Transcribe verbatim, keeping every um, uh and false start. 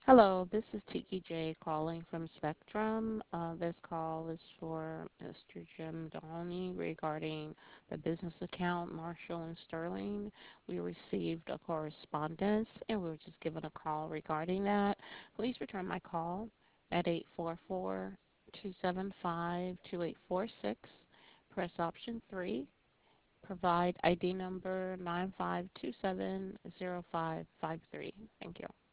Hello, this is Tiki J calling from Spectrum. Uh, this call is for mister Jim Downey regarding the business account Marshall and Sterling. We received a correspondence and we were just given a call regarding that. Please return my call at eight four four, two seven five, two eight four six. Press option three. Provide I D number nine five two seven zero five five three. Thank you.